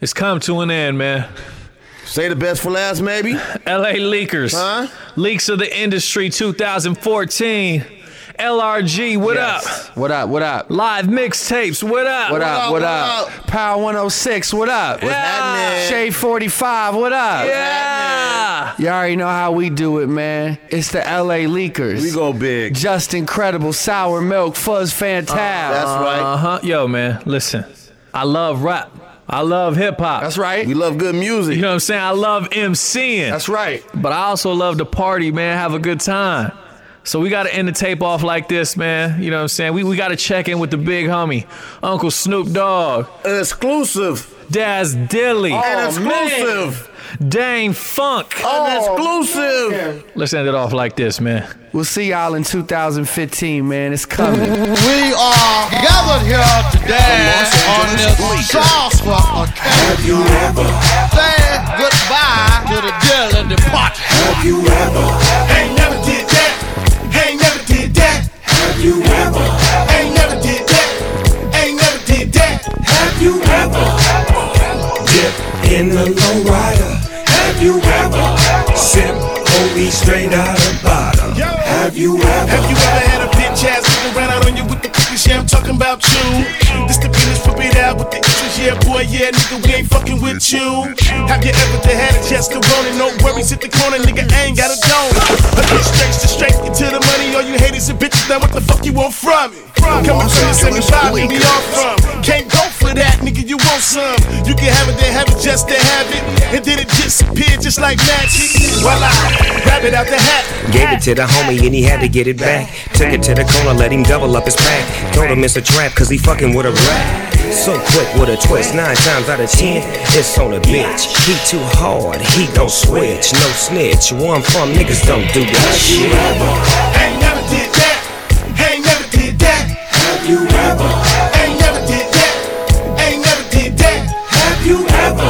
It's come to an end, man. Say the best for last, maybe? LA Leakers. Huh? Leaks of the Industry 2014. LRG, what up? What up, what up? Live mixtapes, what up? What up, what up? Power 106, what up? What's happening? Shade 45, what up? Yeah. You already know how we do it, man. It's the LA Leakers. We go big. Just Incredible, Sour Milk, Fuzz Fantab. That's right. Yo, man, listen. I love rap. I love hip-hop. That's right. We love good music. You know what I'm saying? I love MCing. That's right. But I also love to party, man, have a good time. So we got to end the tape off like this, man. You know what I'm saying? We got to check in with the big homie, Uncle Snoop Dogg. An exclusive. Daz Dilly. An exclusive. Dane Funk. An exclusive. Let's end it off like this, man. We'll see y'all in 2015, man. It's coming. We are gathered here today on this sauce for Have you ever? say goodbye to the dearly departed. Have you ever? Ain't never did that. Ain't never did that. Have you ever? Ain't never did that. Ain't never did that. Have you ever? Dip in the lowrider. Have you ever? Sip OE straight out of bottle. Have you ever? Have you ever had a bitch ass nigga run out on you with the cookies? Yeah, I'm talking about you. This the business, flip it out with the issues. Yeah, boy, yeah, nigga, we ain't fucking with you. Have you ever had a chest to roll it? No worries, hit the corner, nigga, I ain't got a dome. A bitch straight into the money. All you haters and bitches, now what the fuck you want from me? Coming from the 75, we be off from. Can't go for that, nigga, you want some. You can have it, then have it just to have it. And then it disappeared just like magic. Voila, grab it out the hat. Gave it to the homie and he had to get it back. Took it to the corner, let him double up his pack. Told him it's a trap cause he fucking with a rat. So quick with a twist, 9 times out of 10, it's on a bitch. He too hard, he don't switch, no snitch. Where I'm from, niggas don't do that shit. Ain't never did that. Ain't never did that. Have you ever? Ain't never did that. Ain't never did that. Have you ever?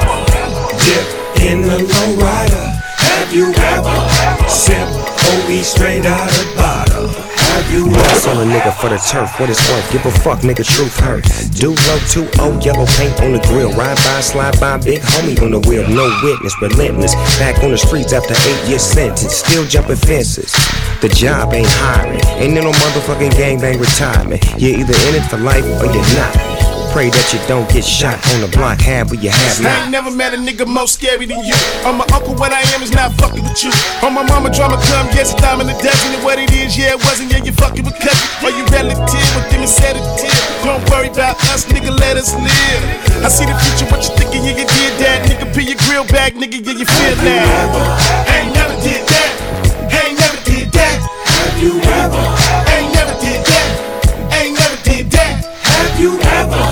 Dip in the lowrider. Have you ever? Sip OE straight out of bottle. Have you ever? Sell a nigga for the turf, what it's worth. Give a fuck, nigga, truth hurt. Do low 2-0, yellow paint on the grill. Ride by, slide by, big homie on the wheel. No witness, relentless. Back on the streets after 8-year sentence. Still jumping fences. The job ain't hiring. Ain't no motherfucking gangbang retirement. You're either in it for life or you're not. Pray that you don't get shot on the block. Have but you have I not. ain't never met a nigga more scary than you. On my uncle, what I am is not fucking with you. On my mama, drama come, yes, I'm in the dozen. And what it is, yeah, it wasn't, yeah, you fucking with cousin. Are you relative with them and sedative? Don't worry about us, nigga, let us live. I see the future, what you thinking, yeah, you did that. Nigga, peel your grill back, nigga, yeah, you feel that. Ain't never did that. Ain't never did that. Have you ever? Ain't never did that. Ain't never did that. Have you ever?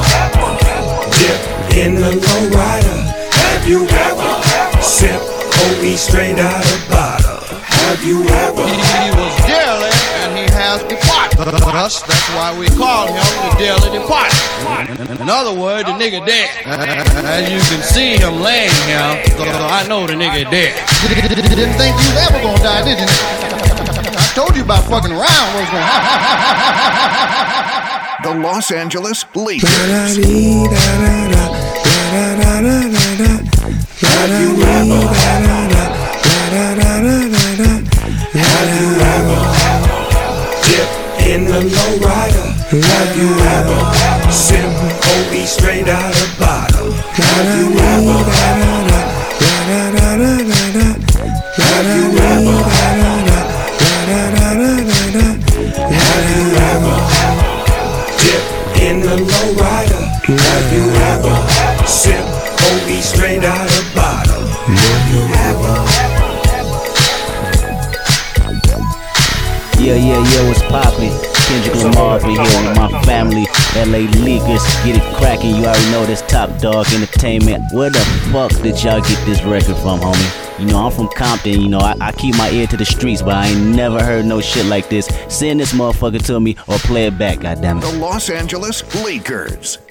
Dip in the lowrider. Have you ever? Sip OE straight out of bottle. Have you ever? He was dearly and he has departed. Thus, that's why we call him the dearly departed. In other words, the nigga dead. As you can see him laying here, so I know the nigga dead. Didn't think you was ever gonna die, did you? I told you about fucking around what was gonna happen. The Los Angeles Leakers. Have you ever? Have you ever? Dip in the lowrider. Have you ever? Sip OE straight out of bottle. Have you ever? Have you ever? Have you ever? Dip in the lowrider. Have you ever? Sip OE straight out of bottle. Have you ever? Yeah, what's poppin'? Kendrick Lamar here with my family, LA Leakers. Get it crackin', you already know this Top Dog Entertainment. Where the fuck did y'all get this record from, homie? You know, I'm from Compton, you know, I keep my ear to the streets, but I ain't never heard no shit like this. Send this motherfucker to me or play it back, goddammit. The Los Angeles Leakers.